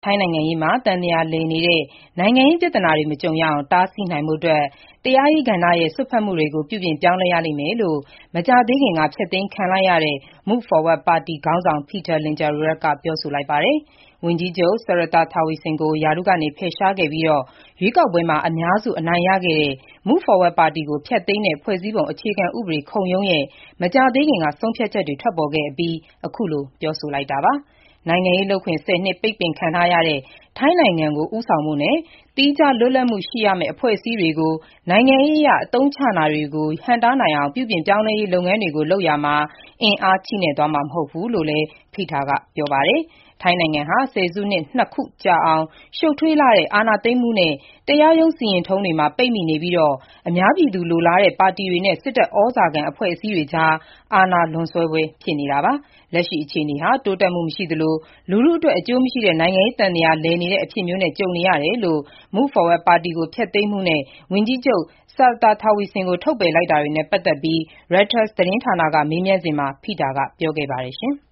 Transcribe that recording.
ထိုင်းနိုင်ငံရေးမှာသံသရာလည်နေတဲ့ နိုင်ငံရေးပြဿနာတွေမကြုံရအောင်တားဆီးနိုင်ဖို့ တရားရေးကဏ္ဍရဲ့စွက်ဖက်မှုတွေကို ပြုပြင်ပြောင်းလဲရလိမ့်မယ်လို့ မကြာသေးခင်က ဖျက်သိမ်းခံလိုက်ရတဲ့ Move Forward ပါတီခေါင်းဆောင် Pita Limjaroenrat က ပြောဆိုလိုက်ပါတယ်။ ဝန်ကြီးချုပ် Srettha Thavisin ကို ရာထူးကနေဖယ်ရှားခဲ့ပြီး ရွေးကောက်ပွဲမှာ အများစုအနိုင်ရခဲ့တဲ့ Move Forward ပါတီကို ဖျက်သိမ်းတဲ့ ဖွဲ့စည်းပုံအခြေခံဥပဒေခုံရုံးရဲ့ မကြာသေးခင်က ဆုံးဖြတ်ချက်တွေ ထွက်ပေါ်ခဲ့အပြီး အခုလို ပြောဆိုလိုက်တာပါ။ နိုင်ငံရေးလုပ်ခွင့် ၁၀ နှစ် ပိတ်ပင်ခံထားရတဲ့ ထိုင်းနိုင်ငံကို ဦးဆောင်ဖို့နဲ့ သီးခြားလွတ်လပ်မှုရှိရမယ့် အဖွဲ့အစည်းတွေကို နိုင်ငံရေးအရ အသုံးချတာတွေကို ဟန့်တားနိုင်အောင် ပြုပြင်ပြောင်းလဲရေးလုပ်ငန်းတွေလုပ်ရာမှာ အင်အားချည့်နဲ့သွားမှာ မဟုတ်ဘူးလို့လည်း Pita ကပြောပါတယ်။ ထိုင်းနိုင်ငံဟာ ဆယ်စုနှစ် ၂ ခုကြာအောင် ရှုပ်ထွေးလှတဲ့ အာဏာသိမ်းမှုနဲ့ တရားရုံးစီရင်ထုံးတွေမှာ ပိတ်မိနေပြီး အများပြည်သူလိုလားတဲ့ ပါတီတွေနဲ့ စစ်တပ်ဩဇာခံအဖွဲ့အစည်းတွေကြား အာဏာလွန်ဆွဲပွဲဖြစ်နေတာပါ။ လက်ရှိအခြေအနေဟာ တိုးတက်မှုမရှိသလို လူထုအတွက် အကျိုးမရှိတဲ့ နိုင်ငံရေးသံသရာလည်နေတဲ့အဖြစ်မျိုးနဲ့ ကြုံနေရတယ်လို့ Move Forward ပါတီကို ဖျက်သိမ်းမှုနဲ့ ဝန်ကြီးချုပ် Srettha Thavisin ကို ထုတ်ပယ်လိုက်တာတွေနဲ့ ပတ်သက်ပြီး Reuters သတင်းဌာနက မေးမြန်းစဉ်မှာ Pita ကပြောခဲ့ပါတယ်။